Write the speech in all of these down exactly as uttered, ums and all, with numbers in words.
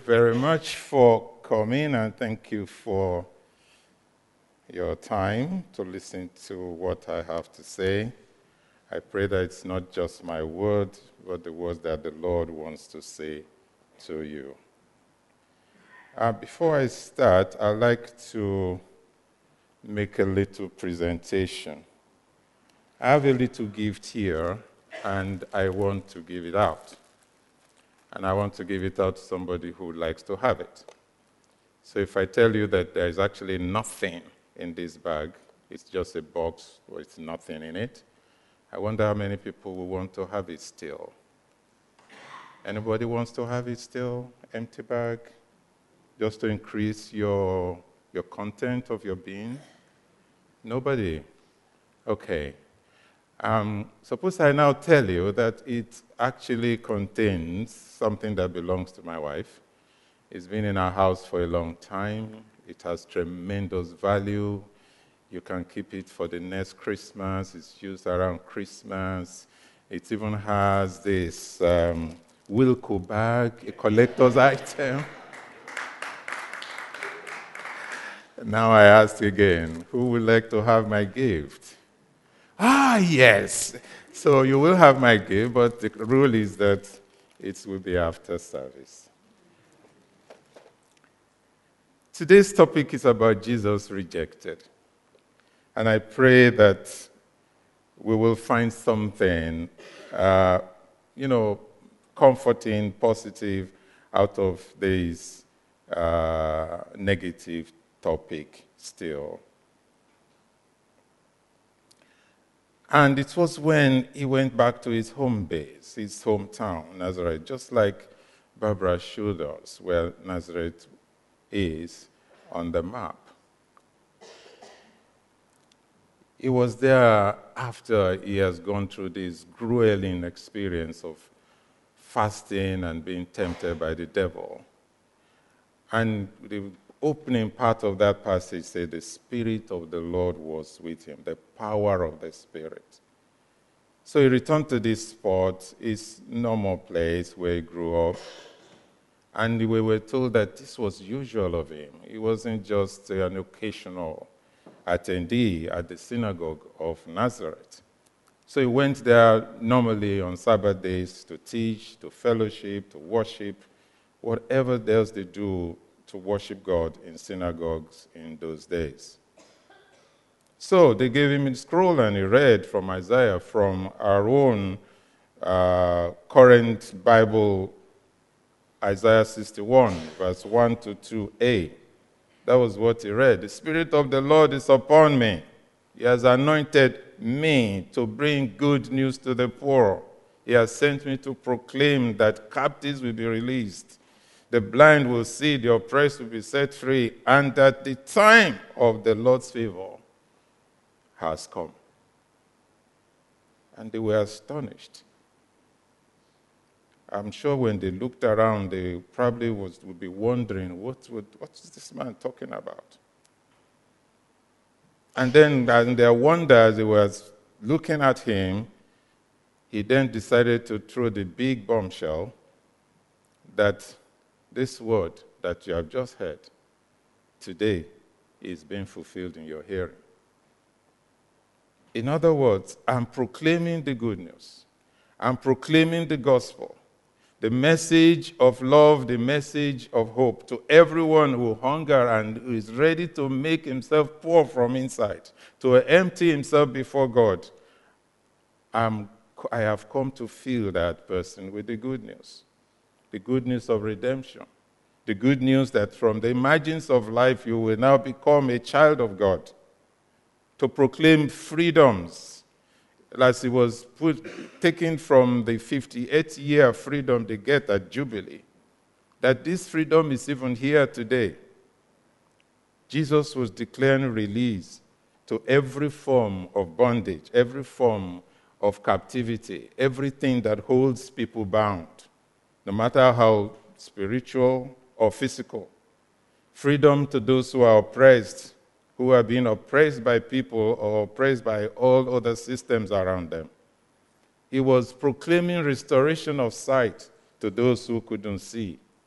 very much for coming, and thank you for your time to listen to what I have to say. I pray that it's not just my word, but the words that the Lord wants to say to you. Uh, before I start, I'd like to make a little presentation. I have a little gift here, and I want to give it out. And I want to give it out to somebody who likes to have it. So if I tell you that there is actually nothing in this bag, it's just a box with nothing in it, I wonder how many people will want to have it still. Anybody wants to have it still? Empty bag? Just to increase your, your content of your being? Nobody? Okay. Um, suppose I now tell you that it actually contains something that belongs to my wife. It's been in our house for a long time. It has tremendous value. You can keep it for the next Christmas. It's used around Christmas. It even has this um, Wilco bag, a collector's item. Now I ask again, who would like to have my gift? Ah, yes. So you will have my gift, but the rule is that it will be after service. Today's topic is about Jesus rejected. And I pray that we will find something, uh, you know, comforting, positive out of this uh, negative topic still. And it was when he went back to his home base, his hometown, Nazareth, just like Barbara showed us where Nazareth is on the map. He was there after he has gone through this grueling experience of fasting and being tempted by the devil. And the opening part of that passage said, the Spirit of the Lord was with him, the power of the Spirit. So he returned to this spot, his normal place where he grew up, and we were told that this was usual of him. He wasn't just an occasional attendee at the synagogue of Nazareth. So he went there normally on Sabbath days to teach, to fellowship, to worship, whatever else they do to worship God in synagogues in those days. So they gave him a scroll and he read from Isaiah, from our own uh, current Bible, Isaiah sixty-one, verse one to two a. That was what he read. The Spirit of the Lord is upon me. He has anointed me to bring good news to the poor. He has sent me to proclaim that captives will be released, the blind will see, the oppressed will be set free, and that the time of the Lord's favor has come. And they were astonished. I'm sure when they looked around, they probably was, would be wondering, what, would, what is this man talking about? And then in their wonder, as they were looking at him, he then decided to throw the big bombshell that this word that you have just heard today is being fulfilled in your hearing. In other words, I'm proclaiming the good news. I'm proclaiming the gospel, the message of love, the message of hope to everyone who hunger and who is ready to make himself poor from inside, to empty himself before God. I'm, I have come to fill that person with the good news. The good news of redemption, the good news that from the margins of life you will now become a child of God, to proclaim freedoms, as it was put, taken from the fifty-eighth year freedom they get at Jubilee, that this freedom is even here today. Jesus was declaring release to every form of bondage, every form of captivity, everything that holds people bound, no matter how spiritual or physical. Freedom to those who are oppressed, who are being oppressed by people or oppressed by all other systems around them. He was proclaiming restoration of sight to those who couldn't see.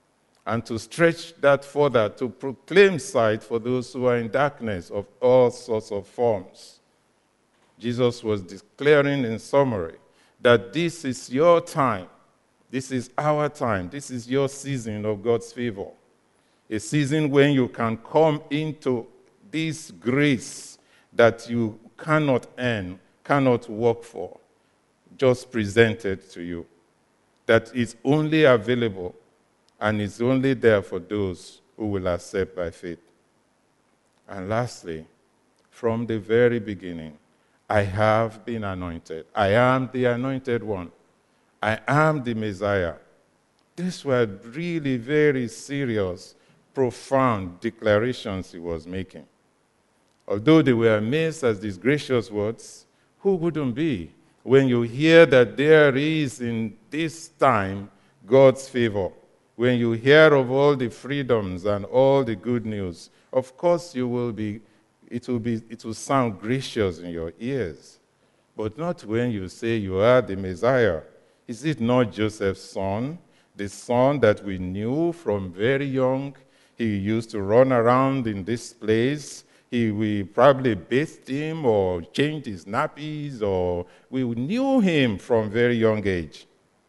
and to stretch that further, to proclaim sight for those who are in darkness of all sorts of forms. Jesus was declaring in summary that this is your time, this is our time, this is your season of God's favor. A season when you can come into this grace that you cannot earn, cannot work for, just presented to you. That is only available and is only there for those who will accept by faith. And lastly, from the very beginning, I have been anointed. I am the anointed one. I am the Messiah. These were really very serious, profound declarations he was making. Although they were amazed at these gracious words, who wouldn't be when you hear that there is in this time God's favor? When you hear of all the freedoms and all the good news, of course you will be, it will be, it will sound gracious in your ears. But not when you say you are the Messiah. Is it not Joseph's son, the son that we knew from very young? He used to run around in this place. He, we probably bathed him or changed his nappies, or we knew him from very young age.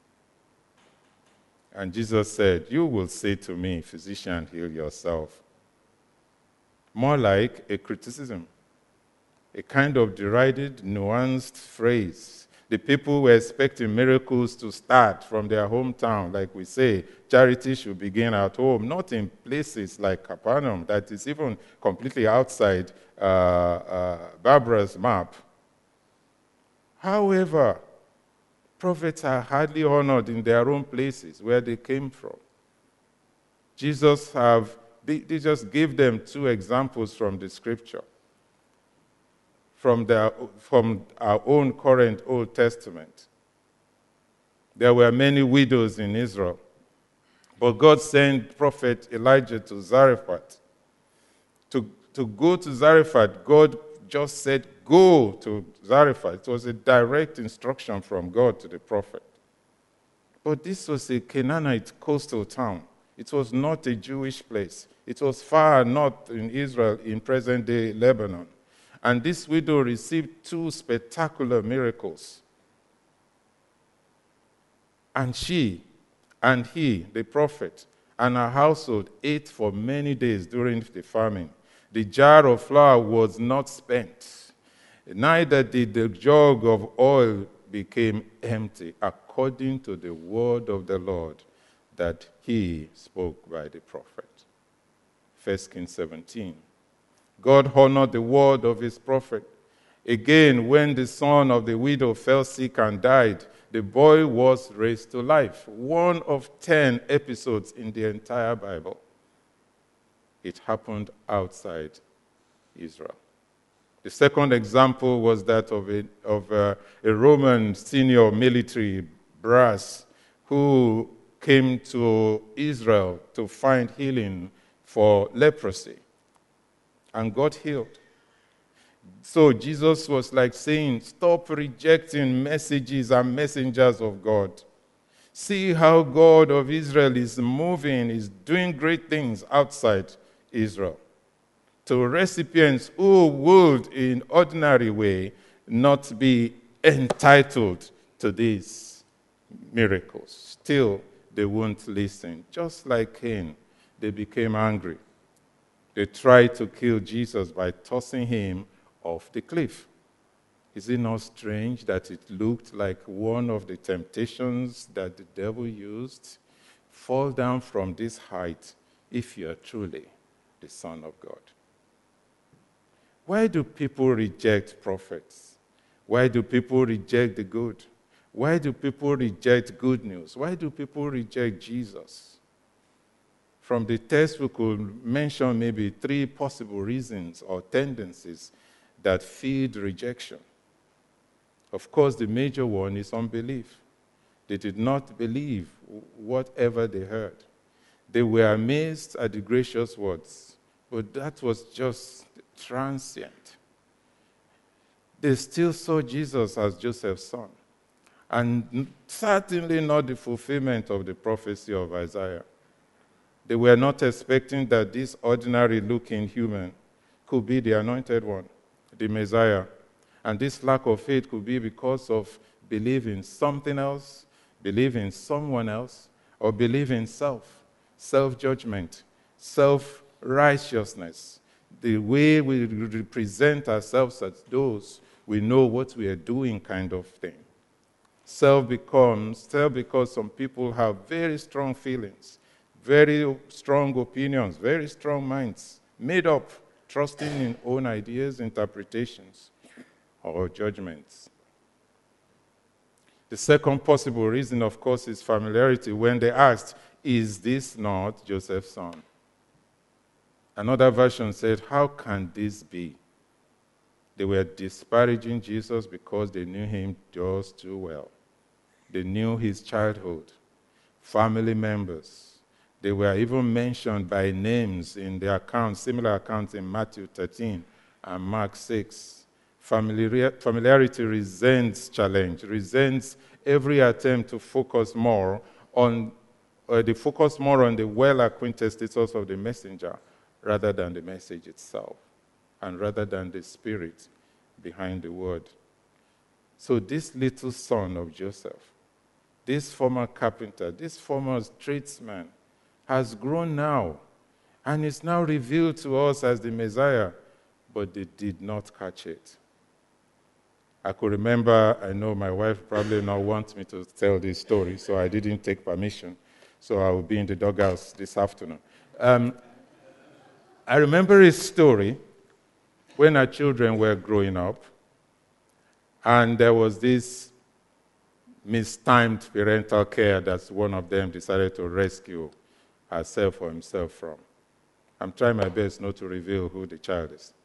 And Jesus said, you will say to me, physician, heal yourself. More like a criticism, a kind of derided, nuanced phrase. The people were expecting miracles to start from their hometown. Like we say, charity should begin at home, not in places like Capernaum, that is even completely outside uh, uh, Barbara's map. However, prophets are hardly honored in their own places where they came from. Jesus have, they, they just gave them two examples from the scripture, from, their, from our own current Old Testament. There were many widows in Israel, but God sent prophet Elijah to Zarephath. To, to go to Zarephath, God just said, go to Zarephath. It was a direct instruction from God to the prophet. But this was a Canaanite coastal town. It was not a Jewish place. It was far north in Israel, in present-day Lebanon. And this widow received two spectacular miracles. And she and he, the prophet, and her household ate for many days during the famine. The jar of flour was not spent, neither did the jug of oil become empty, according to the word of the Lord that he spoke by the prophet. First Kings seventeen. God honored the word of his prophet. Again, when the son of the widow fell sick and died, the boy was raised to life. One of ten episodes in the entire Bible. It happened outside Israel. The second example was that of a, of a, a Roman senior military brass who came to Israel to find healing for leprosy and got healed. So Jesus was like saying, stop rejecting messages and messengers of God. See how God of Israel is moving, is doing great things outside Israel. To recipients who would, in ordinary way, not be entitled to these miracles. Still, they won't listen. Just like Cain, they became angry. They tried to kill Jesus by tossing him off the cliff. Is it not strange that it looked like one of the temptations that the devil used? Fall down from this height if you are truly the Son of God. Why do people reject prophets? Why do people reject the good? Why do people reject good news? Why do people reject Jesus? From the text, we could mention maybe three possible reasons or tendencies that feed rejection. Of course, the major one is unbelief. They did not believe whatever they heard. They were amazed at the gracious words, but that was just transient. They still saw Jesus as Joseph's son, and certainly not the fulfillment of the prophecy of Isaiah. They were not expecting that this ordinary-looking human could be the anointed one, the Messiah. And this lack of faith could be because of believing something else, believing someone else, or believing self, self-judgment, self-righteousness, the way we represent ourselves as those we know what we are doing kind of thing. Self becomes, self because some people have very strong feelings, very strong opinions, very strong minds, made up, trusting in own ideas, interpretations, or judgments. The second possible reason, of course, is familiarity. When they asked, "Is this not Joseph's son?" Another version said, "How can this be?" They were disparaging Jesus because they knew him just too well. They knew his childhood, family members. They were even mentioned by names in the accounts, similar accounts in Matthew thirteen and Mark six. Familiarity resents challenge, resents every attempt to focus more on, or they focus more on the well-acquainted status of the messenger rather than the message itself, and rather than the spirit behind the word. So this little son of Joseph, this former carpenter, this former tradesman, has grown now, and is now revealed to us as the Messiah, but they did not catch it. I could remember, I know my wife probably not wants me to tell this story, so I didn't take permission, so I will be in the doghouse this afternoon. Um, I remember a story when our children were growing up, and there was this mistimed parental care that one of them decided to rescue herself or himself from. I'm trying my best not to reveal who the child is.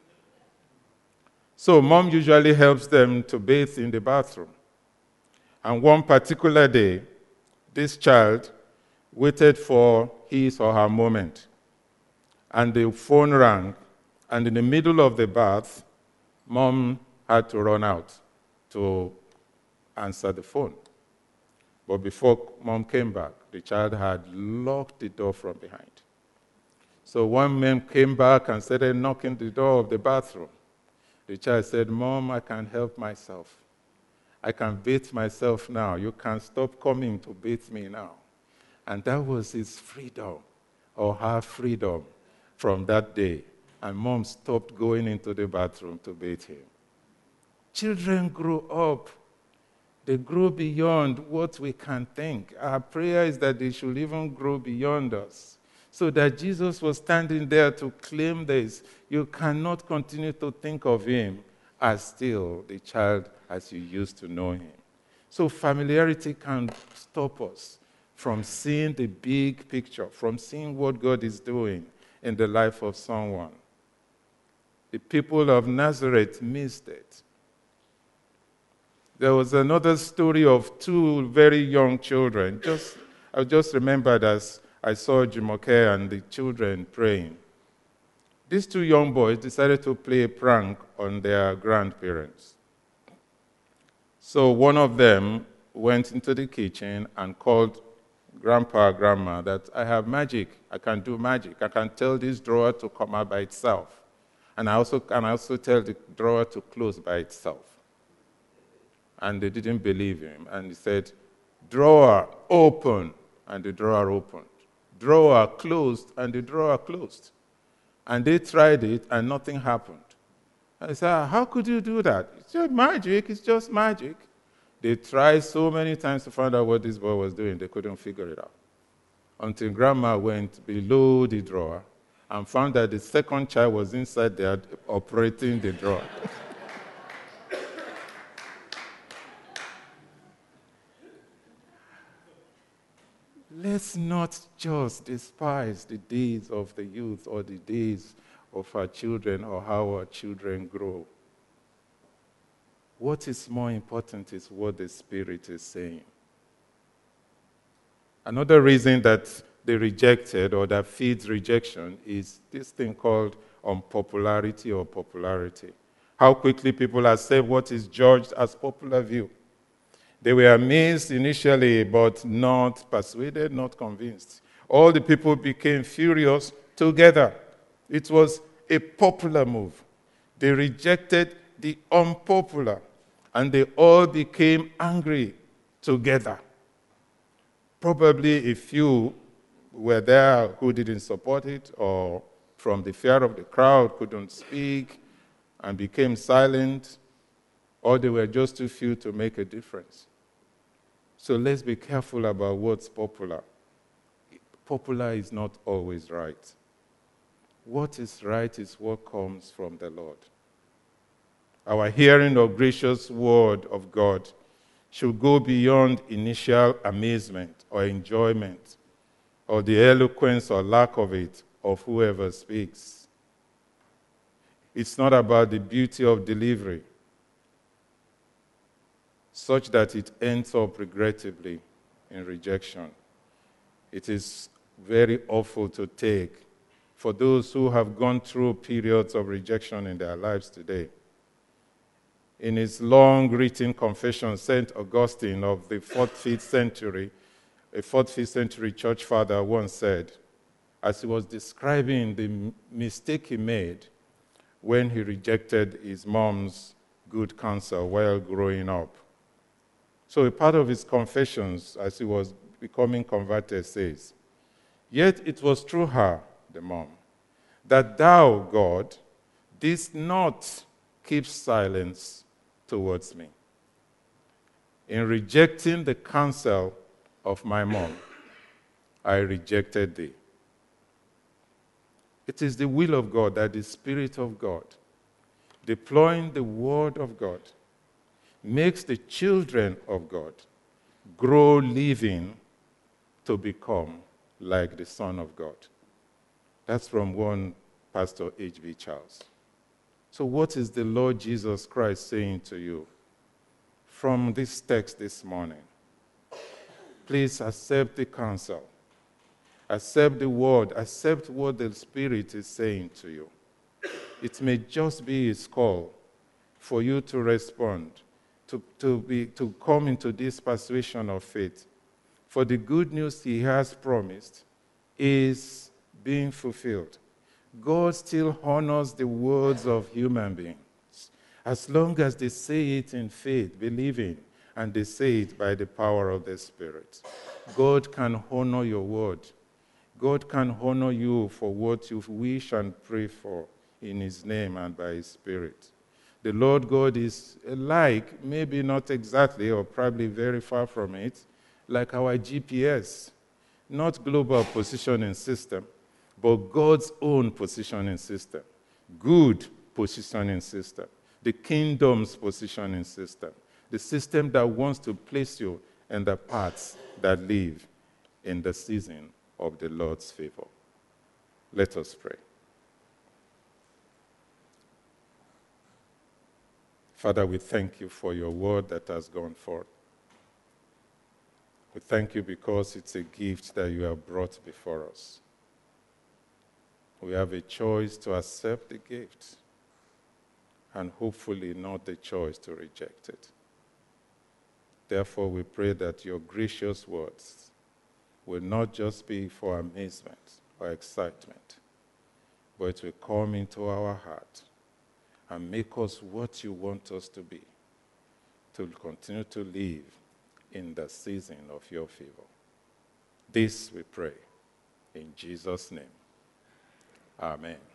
So mom usually helps them to bathe in the bathroom. And one particular day, this child waited for his or her moment. And the phone rang, and in the middle of the bath, mom had to run out to answer the phone. But before mom came back, the child had locked the door from behind. So one man came back and started knocking the door of the bathroom. The child said, "Mom, I can help myself. I can bathe myself now. You can stop coming to bathe me now." And that was his freedom, or her freedom, from that day. And mom stopped going into the bathroom to bathe him. Children grow up. They grow beyond what we can think. Our prayer is that they should even grow beyond us. So that Jesus was standing there to claim this. You cannot continue to think of him as still the child as you used to know him. So familiarity can stop us from seeing the big picture, from seeing what God is doing in the life of someone. The people of Nazareth missed it. There was another story of two very young children. Just, I just remembered as I saw Jumoke and the children praying. These two young boys decided to play a prank on their grandparents. So one of them went into the kitchen and called Grandpa or Grandma that, "I have magic. I can do magic. I can tell this drawer to come out by itself. And I also can also tell the drawer to close by itself." And they didn't believe him. And he said, "Drawer, open." And the drawer opened. Drawer closed, and the drawer closed. And they tried it, and nothing happened. I said, "How could you do that?" "It's just magic. It's just magic." They tried so many times to find out what this boy was doing. They couldn't figure it out. Until Grandma went below the drawer and found that the second child was inside there operating the drawer. Let's not just despise the days of the youth or the days of our children or how our children grow. What is more important is what the Spirit is saying. Another reason that they rejected or that feeds rejection is this thing called unpopularity or popularity. How quickly people accept what is judged as popular view. They were amazed initially, but not persuaded, not convinced. All the people became furious together. It was a popular move. They rejected the unpopular, and they all became angry together. Probably a few were there who didn't support it, or from the fear of the crowd couldn't speak and became silent, or they were just too few to make a difference. So let's be careful about what's popular. Popular is not always right. What is right is what comes from the Lord. Our hearing of gracious word of God should go beyond initial amazement or enjoyment or the eloquence or lack of it of whoever speaks. It's not about the beauty of delivery, such that it ends up regrettably in rejection. It is very awful to take for those who have gone through periods of rejection in their lives today. In his long written confession, Saint Augustine of the fourth, fifth century, a fourth, fifth century church father once said, as he was describing the mistake he made when he rejected his mom's good counsel while growing up. So a part of his confessions, as he was becoming converted, says, "Yet it was through her," the mom, "that thou, God, didst not keep silence towards me. In rejecting the counsel of my mom, I rejected thee." It is the will of God that the Spirit of God, deploying the Word of God, makes the children of God grow living to become like the Son of God. That's from one Pastor H B Charles. So what is the Lord Jesus Christ saying to you from this text this morning? Please accept the counsel. Accept the word. Accept what the Spirit is saying to you. It may just be his call for you to respond, to, to, be, to come into this persuasion of faith. For the good news he has promised is being fulfilled. God still honors the words of human beings as long as they say it in faith, believing, and they say it by the power of the Spirit. God can honor your word. God can honor you for what you wish and pray for in his name and by his Spirit. The Lord God is like, maybe not exactly or probably very far from it, like our G P S, not global positioning system, but God's own positioning system, good positioning system, the kingdom's positioning system, the system that wants to place you in the paths that live in the season of the Lord's favor. Let us pray. Father, we thank you for your word that has gone forth. We thank you because it's a gift that you have brought before us. We have a choice to accept the gift and hopefully not the choice to reject it. Therefore, we pray that your gracious words will not just be for amazement or excitement, but it will come into our heart and make us what you want us to be, to continue to live in the season of your favor. This we pray in Jesus' name. Amen.